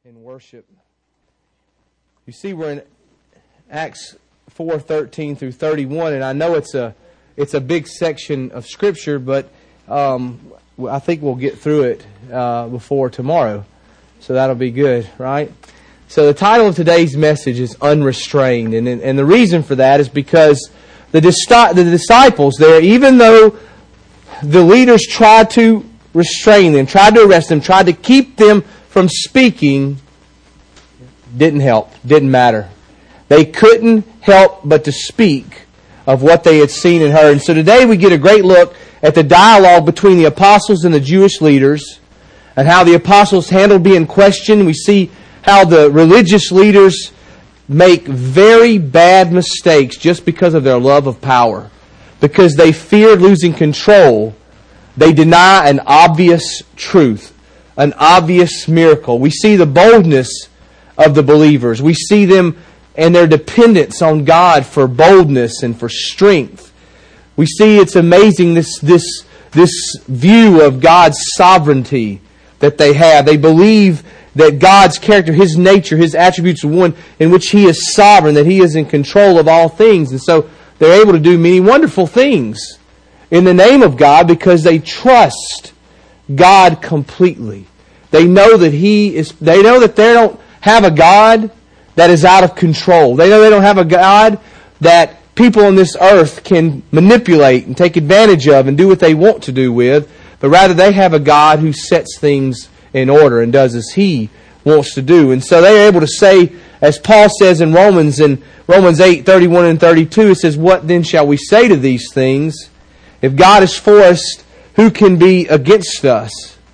in worship. You see, we're in Acts 4:13 through 31, and I know it's a big section of Scripture, but I think we'll get through it before tomorrow, so that'll be good, right? So the title of today's message is Unrestrained, and the reason for that is because the disciples there, even though the leaders tried to restrain them, tried to arrest them, tried to keep them from speaking, didn't help, didn't matter. They couldn't help but to speak of what they had seen and heard. And so today we get a great look at the dialogue between the apostles and the Jewish leaders, and how the apostles handled being questioned. We see how the religious leaders make very bad mistakes just because of their love of power. Because they feared losing control, they deny an obvious truth, an obvious miracle. We see the boldness of the believers. We see them and their dependence on God for boldness and for strength. We see it's amazing this view of God's sovereignty that they have. They believe that God's character, His nature, His attributes are one in which He is sovereign, that He is in control of all things. And so they're able to do many wonderful things in the name of God because they trust God completely. They know that they know that they don't have a God that is out of control. They know they don't have a God that people on this earth can manipulate and take advantage of and do what they want to do with, but rather they have a God who sets things in order and does as He wants to do. And so they are able to say, as Paul says in Romans 8:31 and 32, it says, "What then shall we say to these things? If God is for us, who can be against us?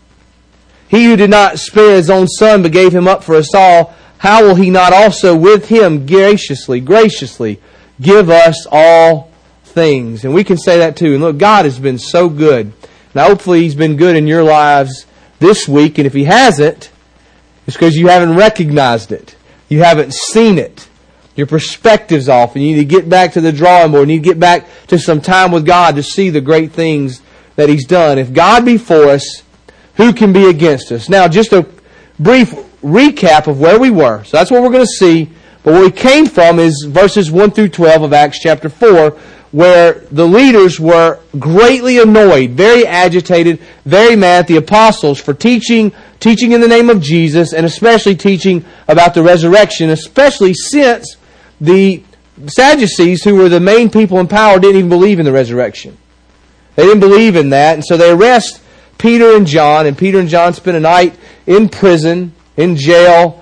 He who did not spare His own Son, but gave Him up for us all, how will He not also with Him graciously give us all things?" And we can say that too. And look, God has been so good. Now hopefully He's been good in your lives this week. And if He hasn't, it's because you haven't recognized it. You haven't seen it. Your perspective's off. And you need to get back to the drawing board. You need to get back to some time with God to see the great things that He's done. If God be for us, who can be against us? Now, just a brief recap of where we were. So that's what we're going to see. But where we came from is verses 1 through 12 of Acts chapter 4, where the leaders were greatly annoyed, very agitated, very mad at the apostles for teaching in the name of Jesus, and especially teaching about the resurrection, especially since the Sadducees, who were the main people in power, didn't even believe in the resurrection. They didn't believe in that, and so they arrest Peter and John spent a night in prison, in jail,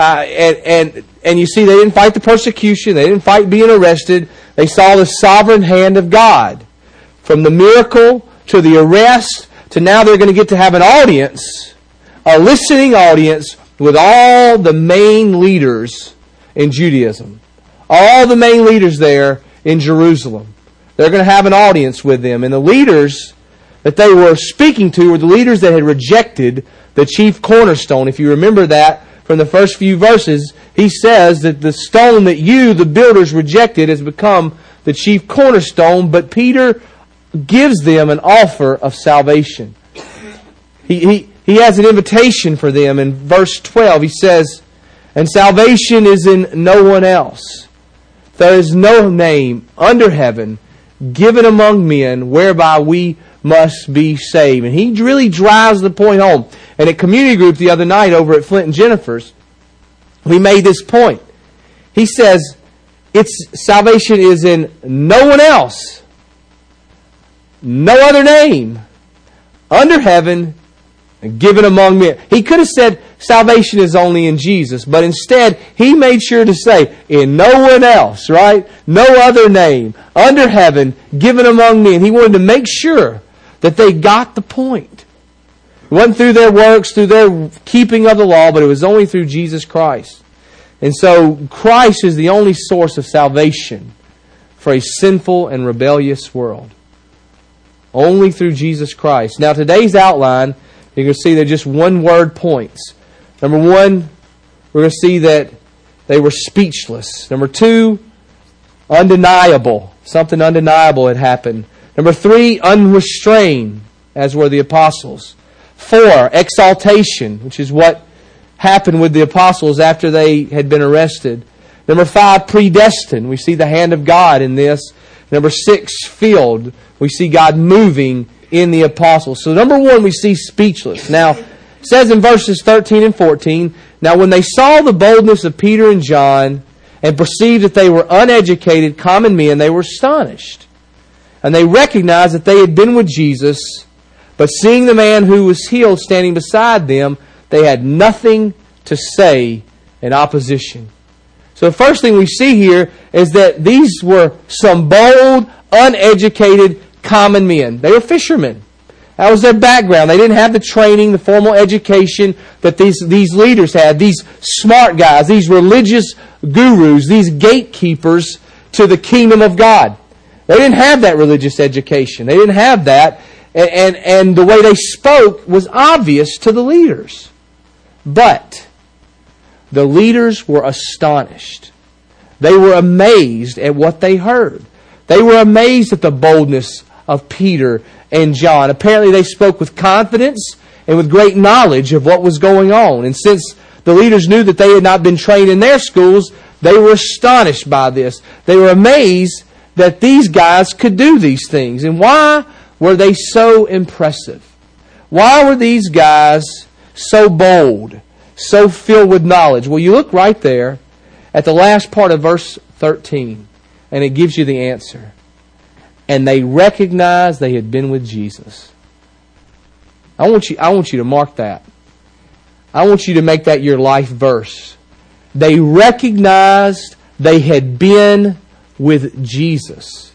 and you see they didn't fight the persecution, they didn't fight being arrested. They saw the sovereign hand of God. From the miracle to the arrest to now they're going to get to have an audience, a listening audience with all the main leaders in Judaism. All the main leaders there in Jerusalem. They're going to have an audience with them. And the leaders that they were speaking to were the leaders that had rejected the chief cornerstone. If you remember that from the first few verses, he says that the stone that you, the builders, rejected has become the chief cornerstone, but Peter gives them an offer of salvation. He has an invitation for them. In verse 12, he says, "And salvation is in no one else. There is no name under heaven given among men whereby we must be saved." And he really drives the point home. And at community group the other night over at Flint and Jennifer's, we made this point. He says, salvation is in no one else. No other name under heaven given among men. He could have said salvation is only in Jesus, but instead he made sure to say in no one else, right? No other name under heaven given among men. He wanted to make sure that they got the point. It wasn't through their works, through their keeping of the law, but it was only through Jesus Christ. And so Christ is the only source of salvation for a sinful and rebellious world. Only through Jesus Christ. Now today's outline, you're going to see they're just one-word points. Number one, we're going to see that they were speechless. Number two, undeniable. Something undeniable had happened. Number three, unrestrained, as were the apostles. 4, exaltation, which is what happened with the apostles after they had been arrested. Number 5, predestined. We see the hand of God in this. Number 6, filled. We see God moving in the apostles. So number 1, we see speechless. Now, it says in verses 13 and 14, now when they saw the boldness of Peter and John and perceived that they were uneducated, common men, they were astonished. And they recognized that they had been with Jesus, but seeing the man who was healed standing beside them, they had nothing to say in opposition. So the first thing we see here is that these were some bold, uneducated, common men. They were fishermen. That was their background. They didn't have the training, the formal education that these leaders had. These smart guys, these religious gurus, these gatekeepers to the kingdom of God. They didn't have that religious education. They didn't have that. And the way they spoke was obvious to the leaders. But the leaders were astonished. They were amazed at what they heard. They were amazed at the boldness of Peter and John. Apparently they spoke with confidence and with great knowledge of what was going on. And since the leaders knew that they had not been trained in their schools, they were astonished by this. They were amazed that these guys could do these things. And why were they so impressive? Why were these guys so bold, so filled with knowledge? Well, you look right there at the last part of verse 13, and it gives you the answer. And they recognized they had been with Jesus. I want you to mark that. I want you to make that your life verse. They recognized they had been with Jesus.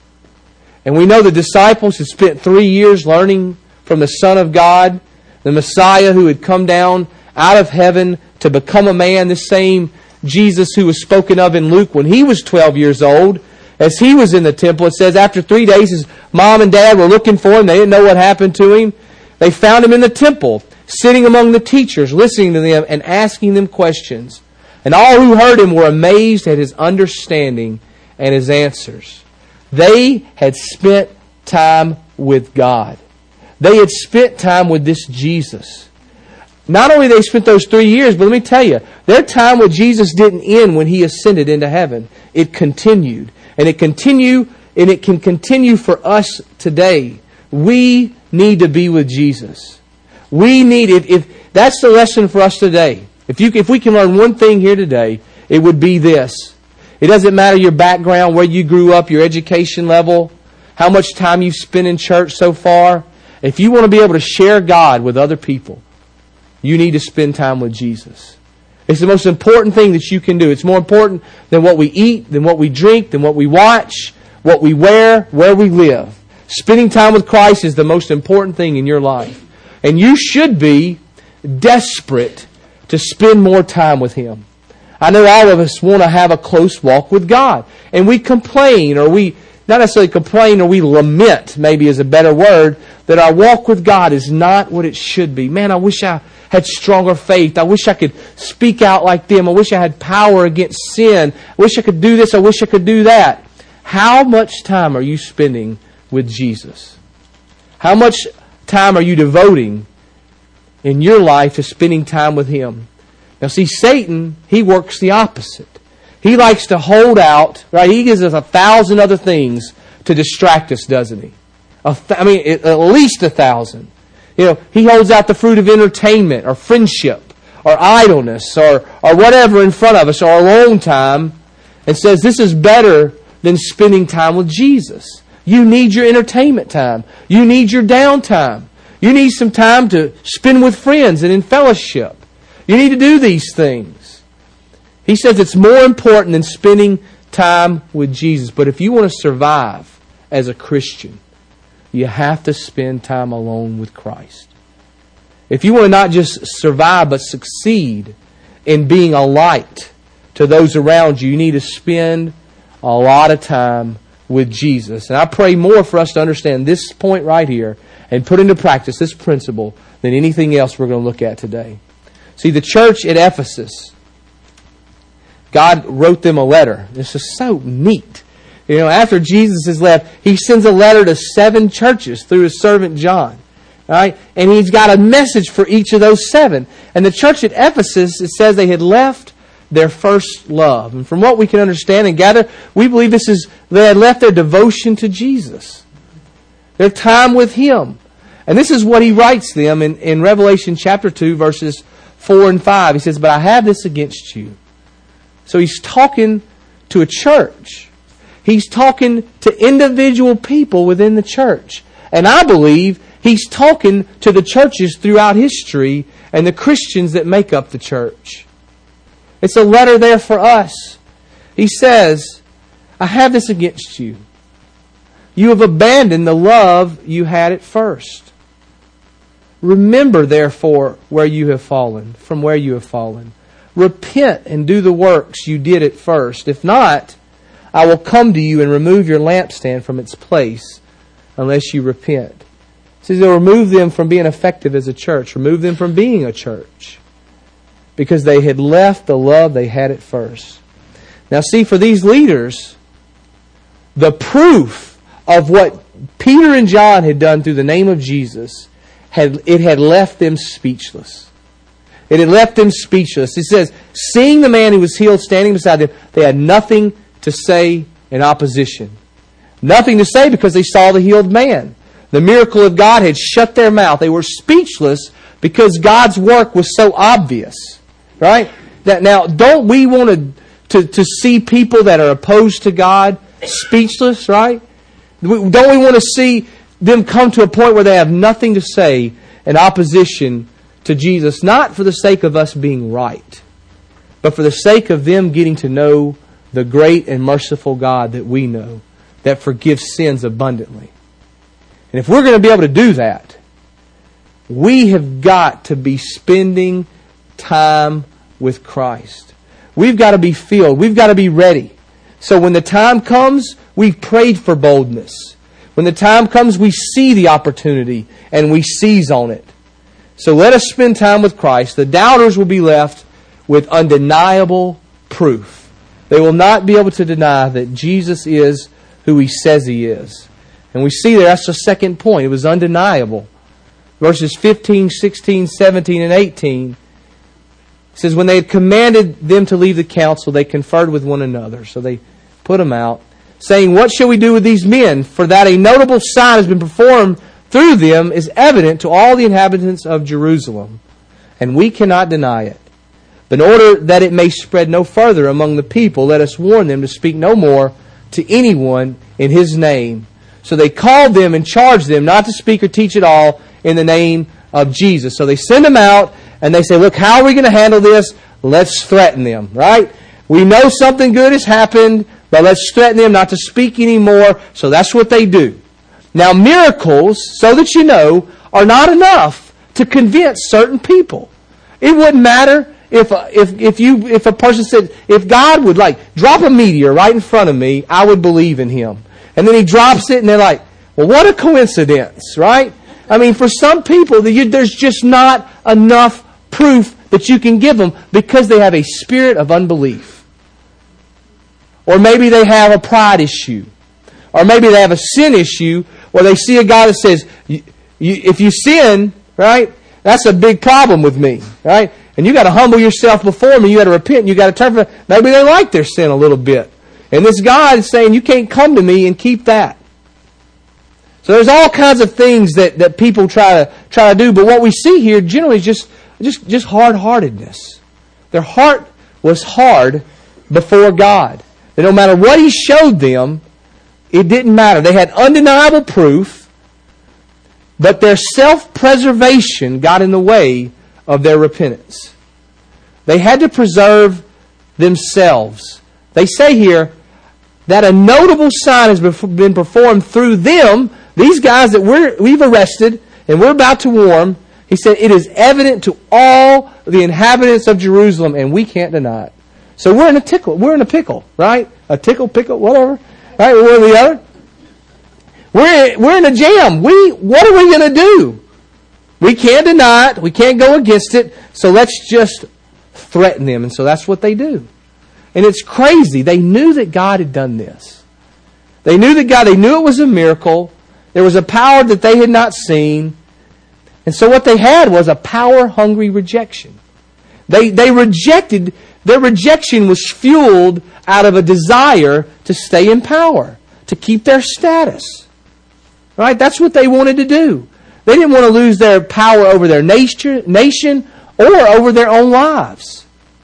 And we know the disciples had spent 3 years learning from the Son of God, the Messiah who had come down out of heaven to become a man, the same Jesus who was spoken of in Luke when he was 12 years old. As he was in the temple, it says after 3 days his mom and dad were looking for him. They didn't know what happened to him. They found him in the temple, sitting among the teachers, listening to them and asking them questions. And all who heard him were amazed at his understanding and his answers. They had spent time with God. They had spent time with this Jesus. Not only they spent those 3 years, but let me tell you, their time with Jesus didn't end when He ascended into heaven. It continued. And it can continue for us today. We need to be with Jesus. We need, if that's the lesson for us today. If we can learn one thing here today, it would be this. It doesn't matter your background, where you grew up, your education level, how much time you've spent in church so far. If you want to be able to share God with other people, you need to spend time with Jesus. It's the most important thing that you can do. It's more important than what we eat, than what we drink, than what we watch, what we wear, where we live. Spending time with Christ is the most important thing in your life. And you should be desperate to spend more time with Him. I know all of us want to have a close walk with God. And we complain, or we, not necessarily complain, or we lament, maybe is a better word, that our walk with God is not what it should be. Man, I wish I had stronger faith. I wish I could speak out like them. I wish I had power against sin. I wish I could do this. I wish I could do that. How much time are you spending with Jesus? How much time are you devoting in your life to spending time with Him? Now see, Satan, he works the opposite. He likes to hold out, right? He gives us 1,000 other things to distract us, doesn't he? At least 1,000. You know, he holds out the fruit of entertainment or friendship or idleness or whatever in front of us, or alone time, and says this is better than spending time with Jesus. You need your entertainment time. You need your downtime. You need some time to spend with friends and in fellowship. You need to do these things. He says it's more important than spending time with Jesus. But if you want to survive as a Christian, you have to spend time alone with Christ. If you want to not just survive, but succeed in being a light to those around you, you need to spend a lot of time with Jesus. And I pray more for us to understand this point right here and put into practice this principle than anything else we're going to look at today. See, the church at Ephesus, God wrote them a letter. This is so neat. After Jesus has left, He sends a letter to 7 churches through His servant John. All right? And he's got a message for each of those 7. And the church at Ephesus, it says they had left their first love. And from what we can understand and gather, we believe they had left their devotion to Jesus. Their time with Him. And this is what he writes them in Revelation chapter 2, verses 4 and 5. He says, "But I have this against you." So he's talking to a church. He's talking to individual people within the church. And I believe he's talking to the churches throughout history and the Christians that make up the church. It's a letter there for us. He says, "I have this against you. You have abandoned the love you had at first. Remember, therefore, where you have fallen, from where you have fallen. Repent and do the works you did at first. If not, I will come to you and remove your lampstand from its place unless you repent." He says he'll remove them from being effective as a church, remove them from being a church, because they had left the love they had at first. Now see, for these leaders, the proof of what Peter and John had done through the name of Jesus, it had left them speechless. It had left them speechless. It says, seeing the man who was healed standing beside them, they had nothing to say in opposition. Nothing to say because they saw the healed man. The miracle of God had shut their mouth. They were speechless because God's work was so obvious. Right? Now, don't we want to see people that are opposed to God speechless, right? Don't we want to see them come to a point where they have nothing to say in opposition to Jesus, not for the sake of us being right, but for the sake of them getting to know the great and merciful God that we know, that forgives sins abundantly. And if we're going to be able to do that, we have got to be spending time with Christ. We've got to be filled. We've got to be ready. So when the time comes, we've prayed for boldness. When the time comes, we see the opportunity and we seize on it. So let us spend time with Christ. The doubters will be left with undeniable proof. They will not be able to deny that Jesus is who He says He is. And we see that's the second point. It was undeniable. Verses 15, 16, 17, and 18. It says, when they had commanded them to leave the council, they conferred with one another. So they put them out, saying, "What shall we do with these men? For that a notable sign has been performed through them is evident to all the inhabitants of Jerusalem, and we cannot deny it. But in order that it may spread no further among the people, let us warn them to speak no more to anyone in His name." So they called them and charged them not to speak or teach at all in the name of Jesus. So they send them out and they say, look, how are we going to handle this? Let's threaten them, right? We know something good has happened, but let's threaten them not to speak anymore. So that's what they do. Now miracles, so that you know, are not enough to convince certain people. It wouldn't matter if a person said, if God would drop a meteor right in front of me, I would believe in Him. And then He drops it and they're like, well, what a coincidence, right? I mean, for some people, there's just not enough proof that you can give them because they have a spirit of unbelief. Or maybe they have a pride issue. Or maybe they have a sin issue where they see a guy that says, if you sin, right, that's a big problem with me, right? And you got to humble yourself before me. You got to repent. You got to turn from it. Maybe they like their sin a little bit. And this God is saying, you can't come to me and keep that. So there's all kinds of things that people try to do. But what we see here generally is just hard-heartedness. Their heart was hard before God. That no matter what He showed them, it didn't matter. They had undeniable proof, but their self-preservation got in the way of their repentance. They had to preserve themselves. They say here that a notable sign has been performed through them, these guys that we've arrested and we're about to warn. He said, it is evident to all the inhabitants of Jerusalem, and we can't deny it. So we're in a pickle. We're in a pickle, right? A tickle, pickle, whatever. Right? One or the other. We're in a jam. What are we going to do? We can't deny it. We can't go against it. So let's just threaten them. And so that's what they do. And it's crazy. They knew that God had done this. They knew it was a miracle. There was a power that they had not seen. And so what they had was a power-hungry rejection. They rejected, their rejection was fueled out of a desire to stay in power, to keep their status. Right? That's what they wanted to do. They didn't want to lose their power over their nation or over their own lives.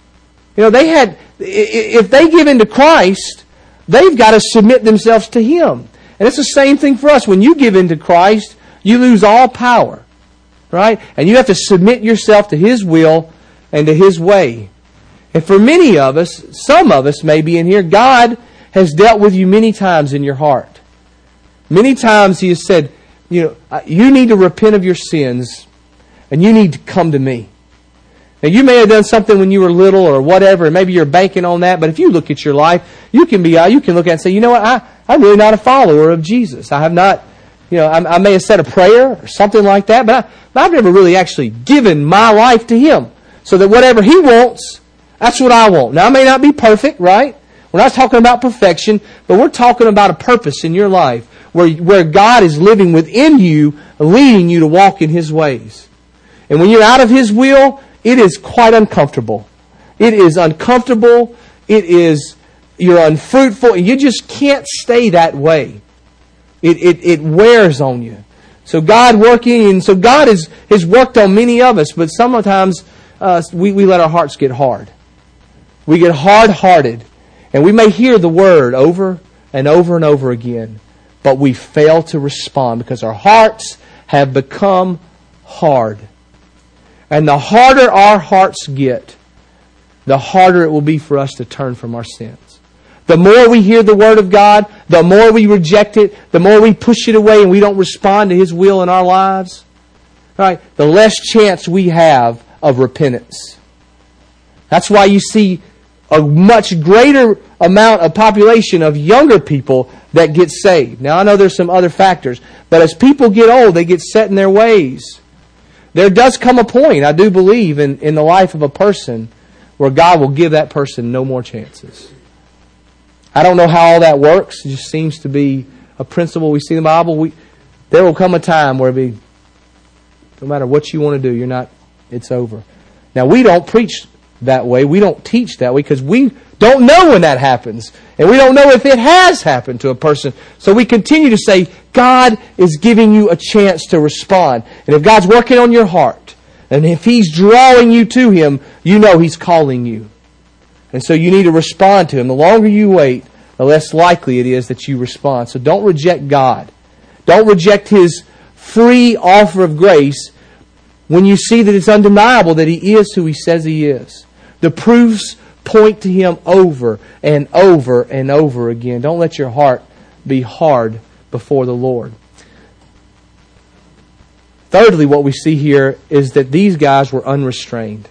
If they give in to Christ, they've got to submit themselves to Him. And it's the same thing for us. When you give in to Christ, you lose all power. Right? And you have to submit yourself to His will and to His way. And for many of us, some of us maybe in here, God has dealt with you many times in your heart. Many times He has said, you need to repent of your sins and you need to come to me. Now, you may have done something when you were little or whatever, and maybe you're banking on that, but if you look at your life, you can look at it and say, you know what, I'm really not a follower of Jesus. I have not, I may have said a prayer or something like that, but I've never really actually given my life to Him. So that whatever He wants, that's what I want. Now, I may not be perfect, right? We're not talking about perfection, but we're talking about a purpose in your life where God is living within you, leading you to walk in His ways. And when you're out of His will, it is quite uncomfortable. It is uncomfortable. You're unfruitful. And you just can't stay that way. It wears on you. So God has worked on many of us, but sometimes we let our hearts get hard. We get hard-hearted. And we may hear the word over and over and over again, but we fail to respond because our hearts have become hard. And the harder our hearts get, the harder it will be for us to turn from our sins. The more we hear the Word of God, the more we reject it, the more we push it away and we don't respond to His will in our lives, right? The less chance we have of repentance. That's why you see a much greater amount of population of younger people that get saved. Now, I know there's some other factors, but as people get old, they get set in their ways. There does come a point, I do believe, in the life of a person where God will give that person no more chances. I don't know how all that works. It just seems to be a principle we see in the Bible. There will come a time where no matter what you want to do, it's over. Now, we don't preach that way. We don't teach that way because we don't know when that happens. And we don't know if it has happened to a person. So we continue to say, God is giving you a chance to respond. And if God's working on your heart, and if He's drawing you to Him, you know He's calling you. And so you need to respond to Him. The longer you wait, the less likely it is that you respond. So don't reject God. Don't reject His free offer of grace when you see that it's undeniable that He is who He says He is. The proofs point to Him over and over and over again. Don't let your heart be hard before the Lord. Thirdly, what we see here is that these guys were unrestrained.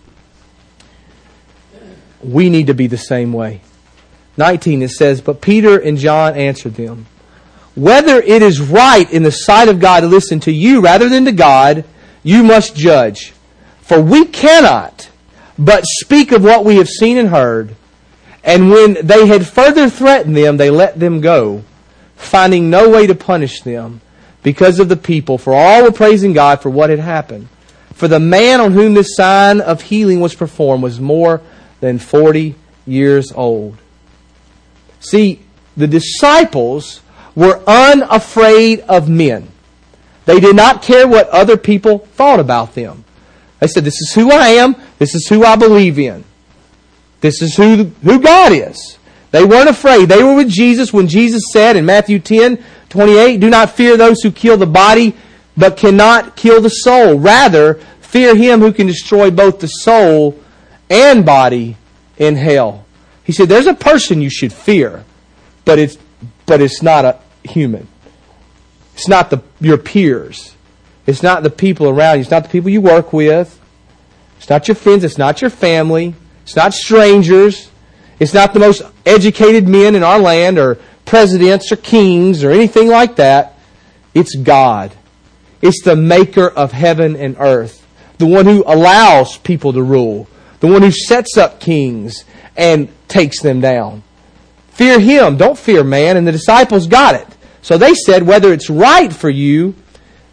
We need to be the same way. 19, it says, "But Peter and John answered them, 'Whether it is right in the sight of God to listen to you rather than to God, you must judge. For we cannot but speak of what we have seen and heard.' And when they had further threatened them, they let them go, finding no way to punish them because of the people. For all were praising God for what had happened. For the man on whom this sign of healing was performed was more than 40 years old." See, the disciples were unafraid of men. They did not care what other people thought about them. They said, "This is who I am. This is who I believe in. This is who God is." They weren't afraid. They were with Jesus when Jesus said in Matthew 10:28, "Do not fear those who kill the body, but cannot kill the soul. Rather, fear Him who can destroy both the soul and body in hell." He said, there's a person you should fear, but it's not a human. It's not your peers. It's not the people around you. It's not the people you work with. It's not your friends. It's not your family. It's not strangers. It's not the most educated men in our land or presidents or kings or anything like that. It's God. It's the maker of heaven and earth. The one who allows people to rule. The one who sets up kings and takes them down. Fear Him. Don't fear man. And the disciples got it. So they said, whether it's right for you,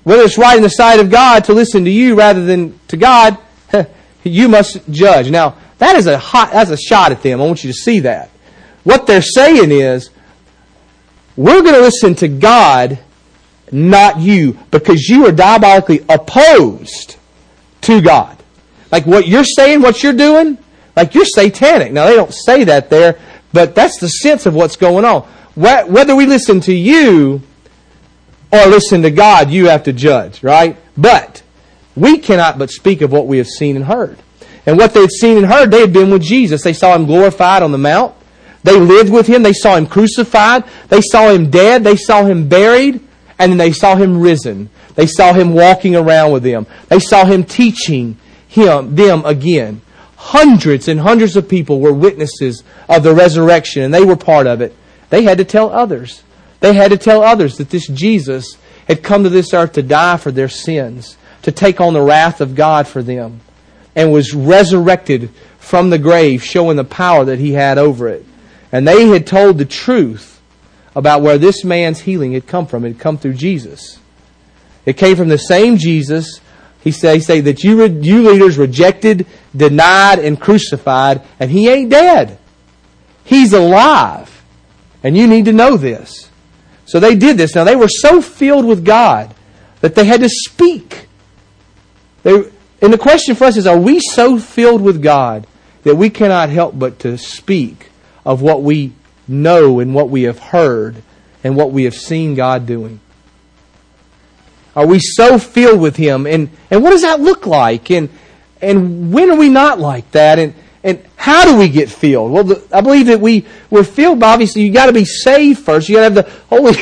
whether it's right in the sight of God to listen to you rather than to God, you must judge. Now, that's a shot at them. I want you to see that. What they're saying is, we're going to listen to God, not you, because you are diabolically opposed to God. Like what you're saying, what you're doing, like you're satanic. Now, they don't say that there, but that's the sense of what's going on. Whether we listen to you or listen to God, you have to judge, right? But we cannot but speak of what we have seen and heard. And what they had seen and heard, they had been with Jesus. They saw Him glorified on the mount. They lived with Him. They saw Him crucified. They saw Him dead. They saw Him buried. And then they saw Him risen. They saw Him walking around with them. They saw Him teaching them again. Hundreds and hundreds of people were witnesses of the resurrection, and they were part of it. They had to tell others. They had to tell others that this Jesus had come to this earth to die for their sins, to take on the wrath of God for them, and was resurrected from the grave, showing the power that He had over it. And they had told the truth about where this man's healing had come from. It had come through Jesus. It came from the same Jesus. He say that you leaders rejected, denied, and crucified, and He ain't dead. He's alive. And you need to know this. So they did this. Now they were so filled with God that they had to speak. And the question for us is, are we so filled with God that we cannot help but to speak of what we know and what we have heard and what we have seen God doing? Are we so filled with Him? And what does that look like? And when are we not like that? And how do we get filled? Well, I believe that we're filled by, obviously, you got to be saved first. You got to have the Holy...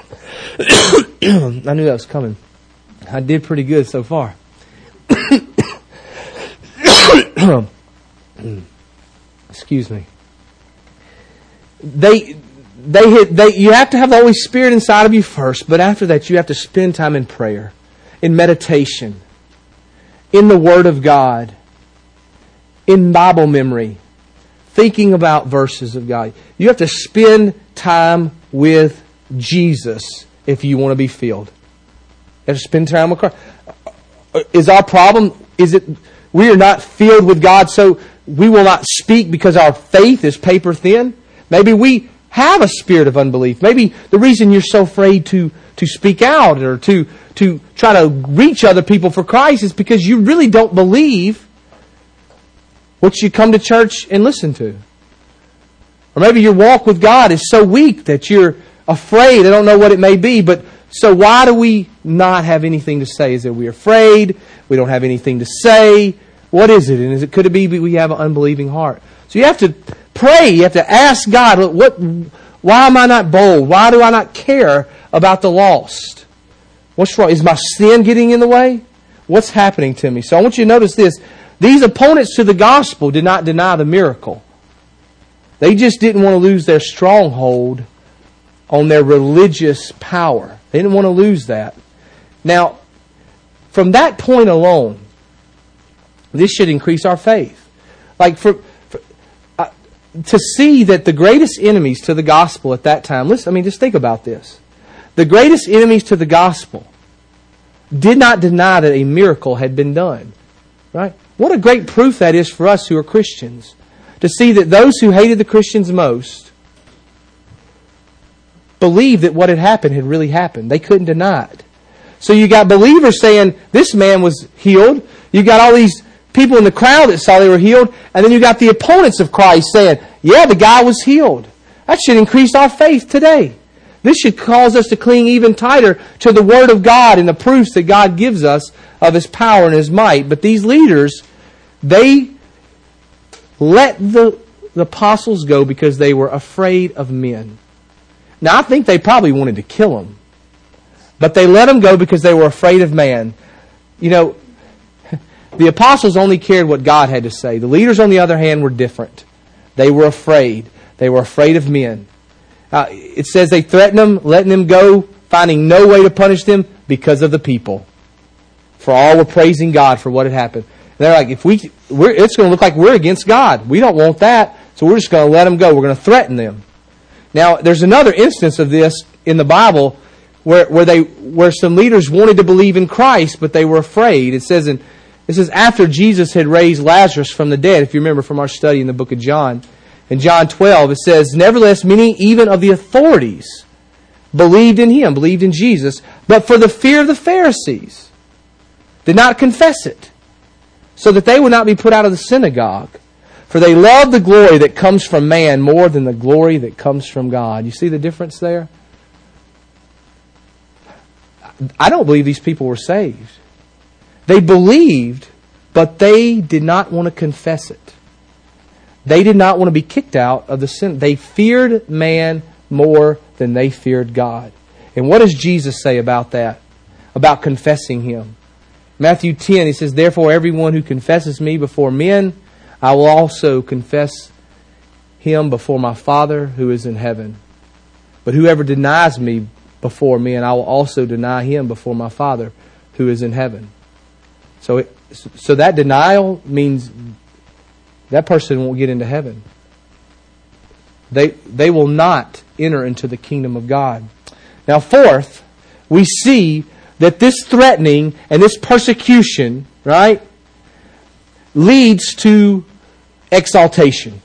I knew that was coming. I did pretty good so far. Excuse me. You have to have the Holy Spirit inside of you first, but after that you have to spend time in prayer, in meditation, in the Word of God, in Bible memory, thinking about verses of God. You have to spend time with Jesus if you want to be filled. You have to spend time with Christ. Is our problem, is it we are not filled with God, so we will not speak because our faith is paper thin? Maybe we have a spirit of unbelief. Maybe the reason you're so afraid to speak out or to try to reach other people for Christ is because you really don't believe what you come to church and listen to. Or maybe your walk with God is so weak that you're afraid. I don't know what it may be, but so why do we not have anything to say? Is it we're afraid? We don't have anything to say? What is it? And could it be we have an unbelieving heart? So you have to pray. You have to ask God, why am I not bold? Why do I not care about the lost? What's wrong? Is my sin getting in the way? What's happening to me? So I want you to notice this. These opponents to the gospel did not deny the miracle. They just didn't want to lose their stronghold on their religious power. They didn't want to lose that. Now, from that point alone, this should increase our faith. Like to see that the greatest enemies to the gospel at that time, listen, just think about this. The greatest enemies to the gospel did not deny that a miracle had been done. Right? What a great proof that is for us who are Christians. To see that those who hated the Christians most believed that what had happened had really happened. They couldn't deny it. So you got believers saying, this man was healed. You got all these people in the crowd that saw they were healed. And then you got the opponents of Christ saying, yeah, the guy was healed. That should increase our faith today. This should cause us to cling even tighter to the Word of God and the proofs that God gives us of His power and His might. But these leaders, they let the apostles go because they were afraid of men. Now, I think they probably wanted to kill them. But they let them go because they were afraid of man. You know, the apostles only cared what God had to say. The leaders, on the other hand, were different. They were afraid. They were afraid of men. It says they threatened them, letting them go, finding no way to punish them because of the people. For all were praising God for what had happened. And they're like, it's going to look like we're against God. We don't want that, so we're just going to let them go. We're going to threaten them. Now, there's another instance of this in the Bible where some leaders wanted to believe in Christ, but they were afraid. It says after Jesus had raised Lazarus from the dead, if you remember from our study in the book of John, in John 12, it says, "Nevertheless, many even of the authorities believed in Him," believed in Jesus, "but for the fear of the Pharisees, did not confess it, so that they would not be put out of the synagogue. For they love the glory that comes from man more than the glory that comes from God." You see the difference there? I don't believe these people were saved. They believed, but they did not want to confess it. They did not want to be kicked out of the sin. They feared man more than they feared God. And what does Jesus say about that? About confessing Him. Matthew 10, He says, "Therefore everyone who confesses me before men, I will also confess Him before my Father who is in heaven. But whoever denies me before men, I will also deny him before my Father who is in heaven." So that denial means that person won't get into heaven. They will not enter into the kingdom of God. Now, fourth, we see that this threatening and this persecution, right, leads to exaltation.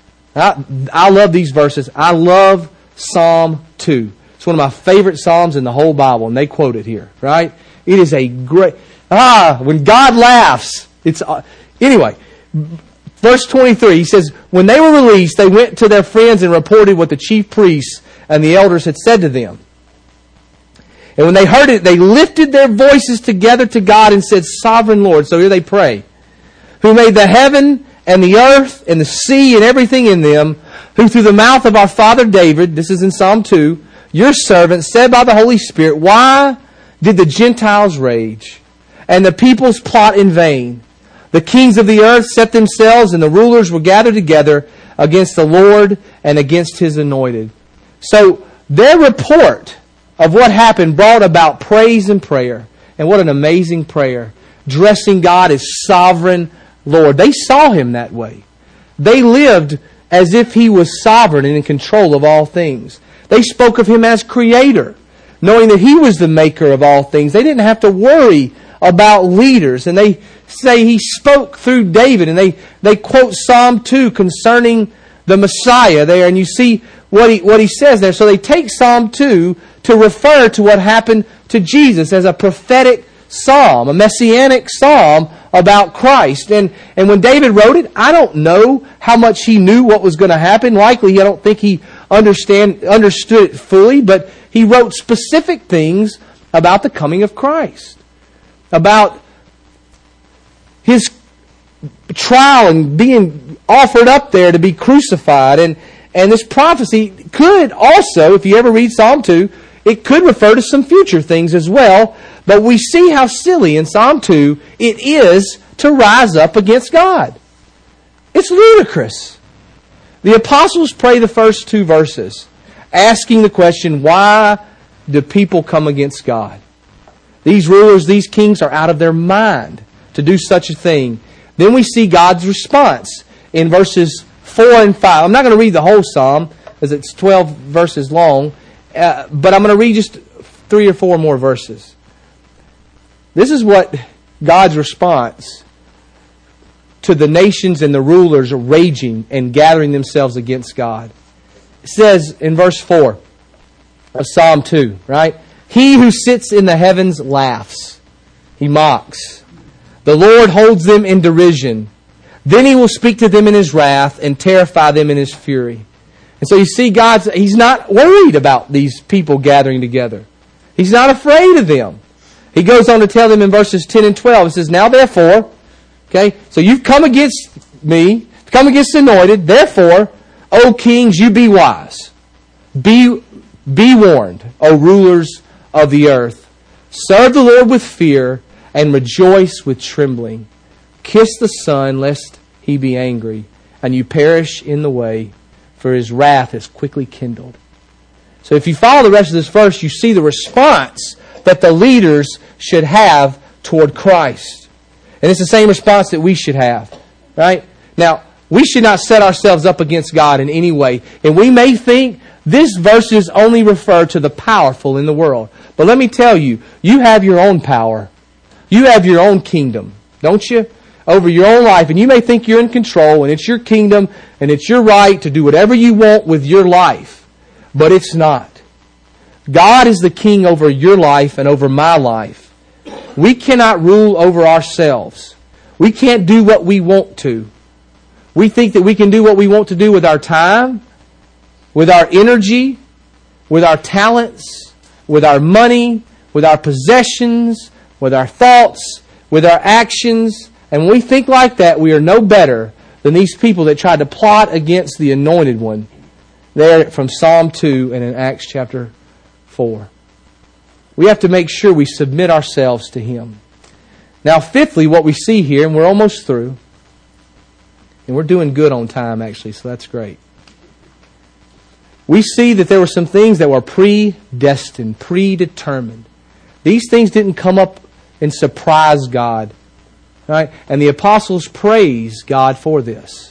I love these verses. I love Psalm 2. It's one of my favorite Psalms in the whole Bible, and they quote it here, right? It is a great... when God laughs. Anyway, verse 23, he says, "When they were released, they went to their friends and reported what the chief priests and the elders had said to them. And when they heard it, they lifted their voices together to God and said, 'Sovereign Lord,'" so here they pray, "who made the heaven and the earth and the sea and everything in them, who through the mouth of our father David," this is in Psalm 2, "your servant said by the Holy Spirit, why did the Gentiles rage and the peoples plot in vain? The kings of the earth set themselves, and the rulers were gathered together against the Lord and against His anointed." So their report of what happened brought about praise and prayer. And what an amazing prayer. Dressing God as sovereign Lord. They saw Him that way. They lived as if He was sovereign and in control of all things. They spoke of Him as Creator, knowing that He was the maker of all things. They didn't have to worry about leaders. And they say He spoke through David. And they quote Psalm 2 concerning the Messiah there. And you see what he says there. So they take Psalm 2 to refer to what happened to Jesus as a prophetic psalm, a messianic psalm about Christ. And when David wrote it, I don't know how much he knew what was going to happen. Likely, I don't think he understood it fully, but he wrote specific things about the coming of Christ, about His trial and being offered up there to be crucified. And this prophecy could also, if you ever read Psalm 2, it could refer to some future things as well. But we see how silly in Psalm 2 it is to rise up against God. It's ludicrous. The apostles pray the first 2 verses, asking the question, why do people come against God? These rulers, these kings are out of their mind to do such a thing. Then we see God's response in verses 4 and 5. I'm not going to read the whole psalm, as it's 12 verses long, but I'm going to read just 3 or 4 more verses. This is what God's response to the nations and the rulers raging and gathering themselves against God. It says in verse 4 of Psalm 2, right? "He who sits in the heavens laughs. He mocks. The Lord holds them in derision. Then He will speak to them in His wrath and terrify them in His fury." And so you see, He's not worried about these people gathering together. He's not afraid of them. He goes on to tell them in verses 10 and 12, it says, "Now therefore," okay, so you've come against me, come against the anointed, "therefore, O kings, you be wise. Be warned, O rulers of the earth. Serve the Lord with fear and rejoice with trembling. Kiss the Son, lest He be angry, and you perish in the way, for His wrath is quickly kindled." So if you follow the rest of this verse, you see the response that the leaders should have toward Christ. And it's the same response that we should have. Right? Now, We should not set ourselves up against God in any way. And we may think this verses only refer to the powerful in the world. But let me tell you, you have your own power. You have your own kingdom, don't you? Over your own life. And you may think you're in control and it's your kingdom and it's your right to do whatever you want with your life. But it's not. God is the king over your life and over my life. We cannot rule over ourselves. We can't do what we want to. We think that we can do what we want to do with our time, with our energy, with our talents, with our money, with our possessions, with our thoughts, with our actions. And when we think like that, we are no better than these people that tried to plot against the Anointed One. There from Psalm 2 and in Acts chapter 4. We have to make sure we submit ourselves to Him. Now, fifthly, what we see here, and we're almost through, and we're doing good on time, actually, so that's great. We see that there were some things that were predestined, predetermined. These things didn't come up and surprise God. Right? And the apostles praise God for this.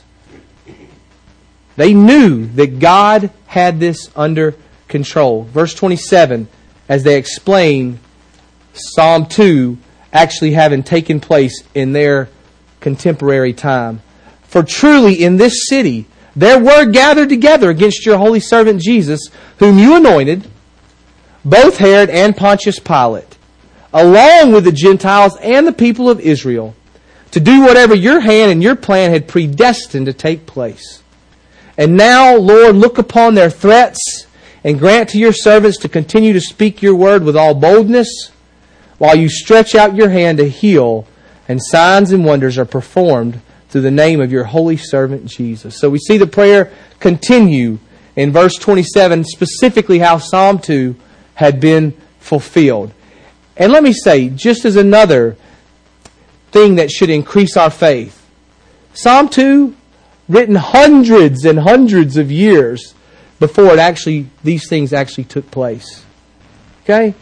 They knew that God had this under control. Verse 27, as they explain Psalm 2 actually having taken place in their contemporary time. For truly in this city there were gathered together against your holy servant Jesus, whom you anointed, both Herod and Pontius Pilate, along with the Gentiles and the people of Israel, to do whatever your hand and your plan had predestined to take place. And now, Lord, look upon their threats and grant to your servants to continue to speak your word with all boldness, while you stretch out your hand to heal, and signs and wonders are performed through the name of your holy servant Jesus. So we see the prayer continue in verse 27, specifically how Psalm 2 had been fulfilled. And let me say, just as another thing that should increase our faith, Psalm 2, written hundreds and hundreds of years before these things actually took place. Okay?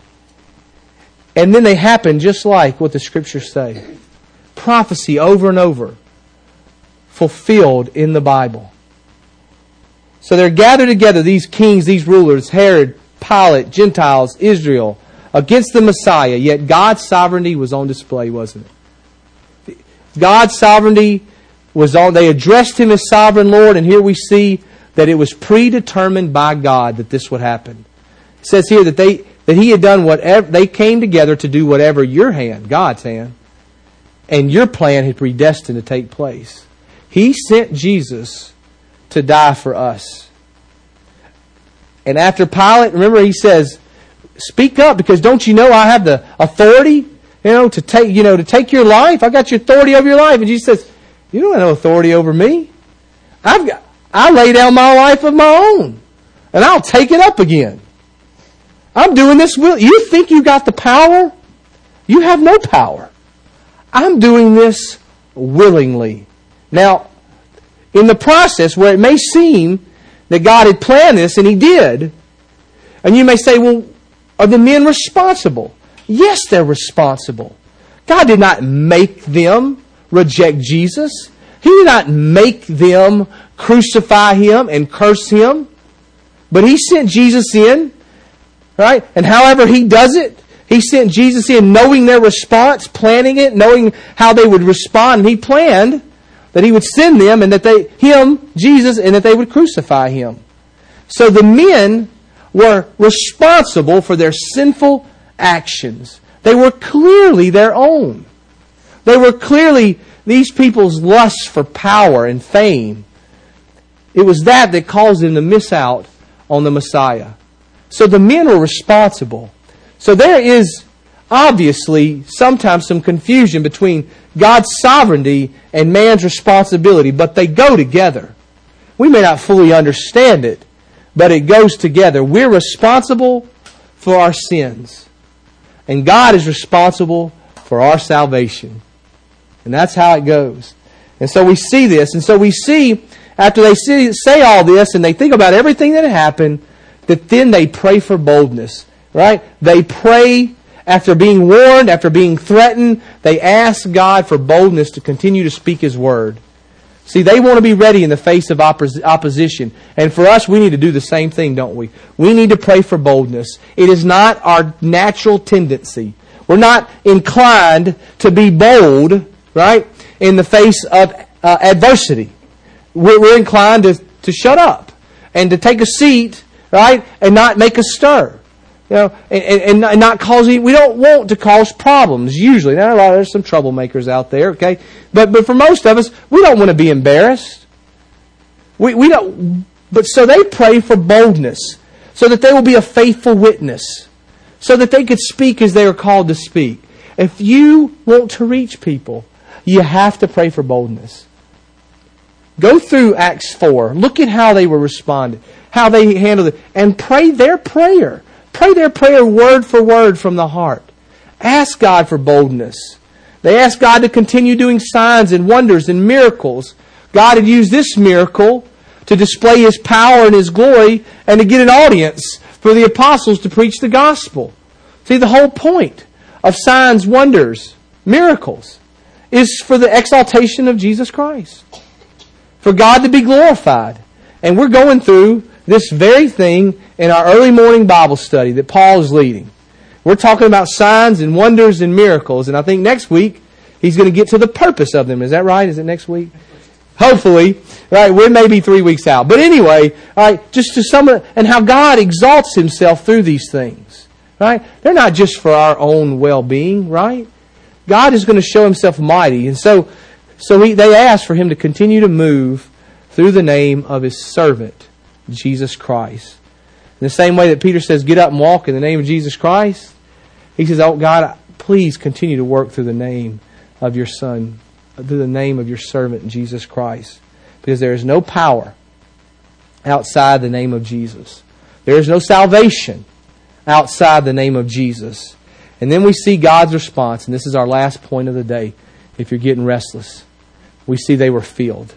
And then they happen just like what the Scriptures say. Prophecy over and over. Fulfilled in the Bible. So they're gathered together, these kings, these rulers, Herod, Pilate, Gentiles, Israel, against the Messiah. Yet God's sovereignty was on display, wasn't it? God's sovereignty was on. They addressed Him as sovereign Lord, and here we see that it was predetermined by God that this would happen. It says here that He had done whatever, they came together to do whatever your hand, God's hand, and your plan had predestined to take place. He sent Jesus to die for us. And after Pilate, remember He says, speak up, because don't you know I have the authority, to take your life? I got your authority over your life. And Jesus says, you don't have no authority over me. I lay down my life of my own, and I'll take it up again. I'm doing this will. You think you got the power? You have no power. I'm doing this willingly. Now, in the process where it may seem that God had planned this, and He did, and you may say, well, are the men responsible? Yes, they're responsible. God did not make them reject Jesus. He did not make them crucify Him and curse Him. But He sent Jesus in, right? And however He does it, He sent Jesus in knowing their response, planning it, knowing how they would respond. And He planned that He would send them and that Jesus, and that they would crucify Him. So the men were responsible for their sinful actions. They were clearly their own. They were clearly these people's lust for power and fame. It was that caused them to miss out on the Messiah. So the men were responsible. So there is obviously sometimes some confusion between God's sovereignty and man's responsibility, but they go together. We may not fully understand it, but it goes together. We're responsible for our sins, and God is responsible for our salvation. And that's how it goes. And so we see this, and so we see after they say all this and they think about everything that happened, that then they pray for boldness. Right? They pray after being warned, after being threatened. They ask God for boldness to continue to speak His word. See, they want to be ready in the face of opposition. And for us, we need to do the same thing, don't we? We need to pray for boldness. It is not our natural tendency. We're not inclined to be bold, right, in the face of adversity. We're inclined to shut up and to take a seat, right, and not make a stir. You know, and not cause any, we don't want to cause problems usually. Now, there's some troublemakers out there, okay? But for most of us, we don't want to be embarrassed. We don't. But so they pray for boldness, so that they will be a faithful witness, so that they could speak as they are called to speak. If you want to reach people, you have to pray for boldness. Go through Acts 4. Look at how they were responded, how they handled it, and pray their prayer. Pray their prayer word for word from the heart. Ask God for boldness. They asked God to continue doing signs and wonders and miracles. God had used this miracle to display His power and His glory and to get an audience for the apostles to preach the gospel. See, the whole point of signs, wonders, miracles is for the exaltation of Jesus Christ. For God to be glorified. And we're going through this very thing in our early morning Bible study that Paul is leading. We're talking about signs and wonders and miracles. And I think next week he's going to get to the purpose of them. Is that right? Is it next week? Hopefully. Right? We may be 3 weeks out. But anyway, right, just to sum it, and how God exalts Himself through these things. Right? They're not just for our own well-being, right? God is going to show Himself mighty. And so they ask for Him to continue to move through the name of His servant, Jesus Christ. In the same way that Peter says, get up and walk in the name of Jesus Christ, he says, oh God, please continue to work through the name of your Son, through the name of your servant, Jesus Christ. Because there is no power outside the name of Jesus. There is no salvation outside the name of Jesus. And then we see God's response, and this is our last point of the day, if you're getting restless. We see they were filled.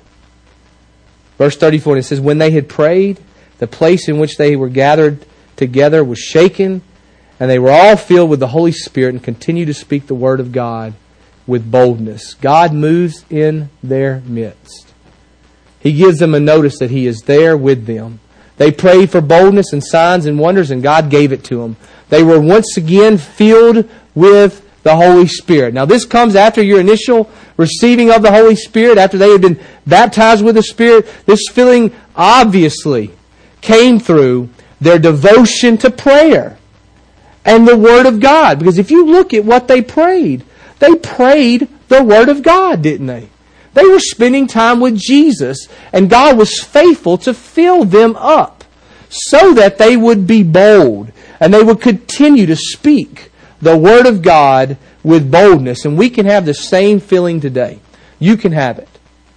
Verse 34, it says, when they had prayed, the place in which they were gathered together was shaken, and they were all filled with the Holy Spirit and continued to speak the word of God with boldness. God moves in their midst. He gives them a notice that He is there with them. They prayed for boldness and signs and wonders, and God gave it to them. They were once again filled with the Holy Spirit. Now this comes after your initial receiving of the Holy Spirit, after they had been baptized with the Spirit. This filling obviously came through their devotion to prayer and the Word of God. Because if you look at what they prayed the Word of God, didn't they? They were spending time with Jesus, and God was faithful to fill them up so that they would be bold and they would continue to speak the Word of God with boldness. And we can have the same feeling today. You can have it.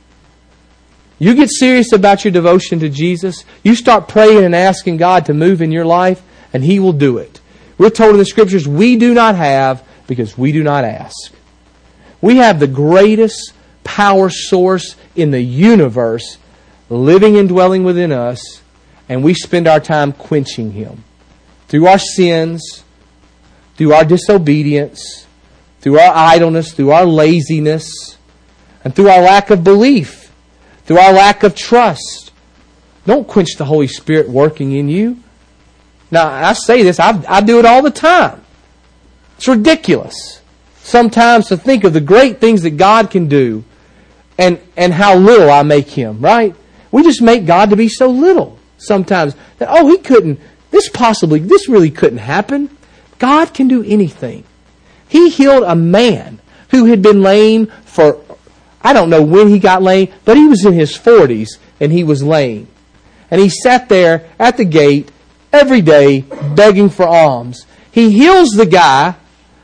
You get serious about your devotion to Jesus, you start praying and asking God to move in your life, and He will do it. We're told in the Scriptures, we do not have because we do not ask. We have the greatest power source in the universe living and dwelling within us, and we spend our time quenching Him. Through our sins, through our disobedience, through our idleness, through our laziness, and through our lack of belief, through our lack of trust. Don't quench the Holy Spirit working in you. Now, I say this, I do it all the time. It's ridiculous sometimes to think of the great things that God can do and how little I make Him, right? We just make God to be so little sometimes that, oh, He couldn't, this really couldn't happen. God can do anything. He healed a man who had been lame for, I don't know when he got lame, but he was in his 40s and he was lame. And he sat there at the gate every day begging for alms. He heals the guy.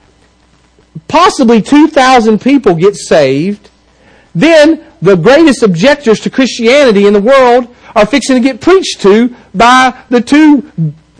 Possibly 2,000 people get saved. Then the greatest objectors to Christianity in the world are fixing to get preached to by the two,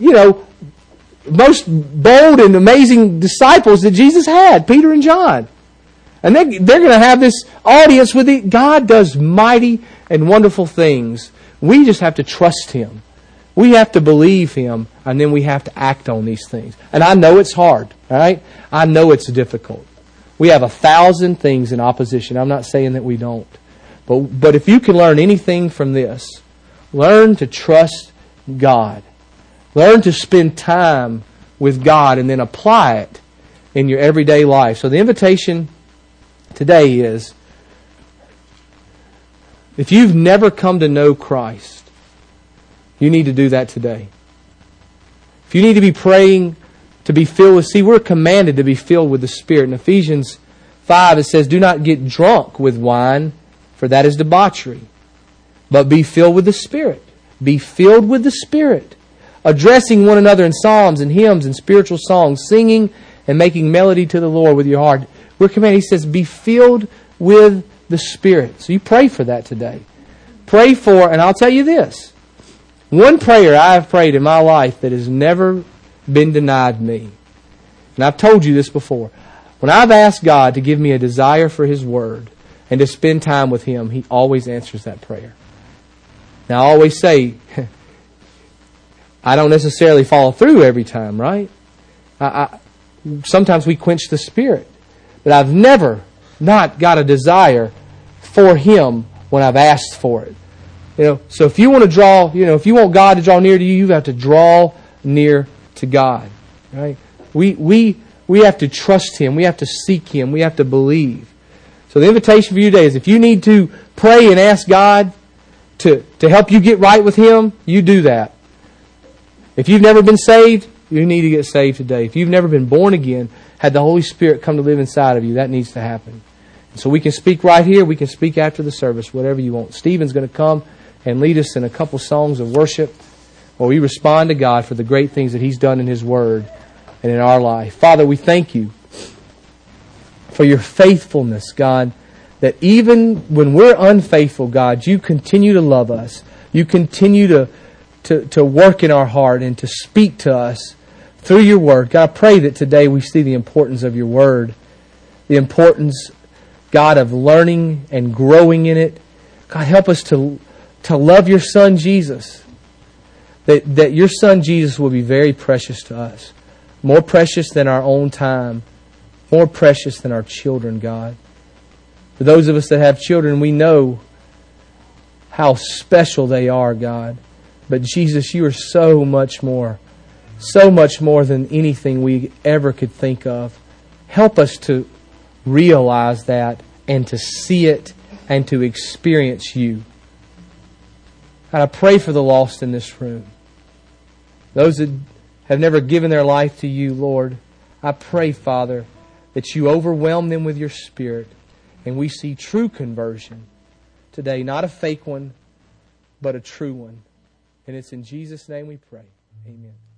most bold and amazing disciples that Jesus had, Peter and John. And they're going to have this audience with it. God does mighty and wonderful things. We just have to trust Him. We have to believe Him, and then we have to act on these things. And I know it's hard, all right? I know it's difficult. We have 1,000 things in opposition. I'm not saying that we don't. But if you can learn anything from this, learn to trust God. Learn to spend time with God and then apply it in your everyday life. So the invitation today is, if you've never come to know Christ, you need to do that today. If you need to be praying to be filled with, we're commanded to be filled with the Spirit. In Ephesians 5 it says, do not get drunk with wine, for that is debauchery, but be filled with the Spirit. Be filled with the Spirit, addressing one another in psalms and hymns and spiritual songs, singing and making melody to the Lord with your heart. We're commanded, he says, be filled with the Spirit. So you pray for that today. Pray for, and I'll tell you this, one prayer I have prayed in my life that has never been denied me. And I've told you this before. When I've asked God to give me a desire for His Word and to spend time with Him, He always answers that prayer. Now I always say, I don't necessarily follow through every time, right? Sometimes we quench the Spirit. But I've never not got a desire for Him when I've asked for it. So if you want to draw, if you want God to draw near to you, you have to draw near to God. Right? We have to trust Him. We have to seek Him. We have to believe. So the invitation for you today is, if you need to pray and ask God to help you get right with Him, you do that. If you've never been saved, you need to get saved today. If you've never been born again, had the Holy Spirit come to live inside of you, that needs to happen. So we can speak right here. We can speak after the service, whatever you want. Stephen's going to come and lead us in a couple songs of worship where we respond to God for the great things that He's done in His Word and in our life. Father, we thank You for Your faithfulness, God, that even when we're unfaithful, God, You continue to love us. You continue to work in our heart and to speak to us through Your Word. God, I pray that today we see the importance of Your Word, the importance, God, of learning and growing in it. God, help us to love Your Son, Jesus. That Your Son, Jesus, will be very precious to us. More precious than our own time. More precious than our children, God. For those of us that have children, we know how special they are, God. But Jesus, You are so much more than anything we ever could think of. Help us to realize that and to see it and to experience You. God, I pray for the lost in this room. Those that have never given their life to You, Lord, I pray, Father, that You overwhelm them with Your Spirit and we see true conversion today. Not a fake one, but a true one. And it's in Jesus' name we pray. Amen.